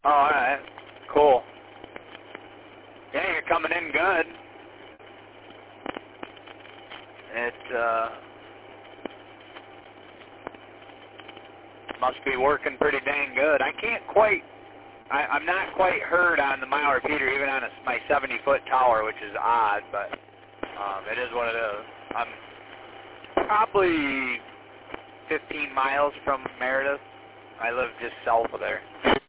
Oh, all right. Cool. Yeah, you're coming in good. It must be working pretty dang good. I can't quite, I'm not quite heard on the mile repeater, even on my 70-foot tower, which is odd, but it is what it is. I'm probably 15 miles from Meredith. I live just south of there.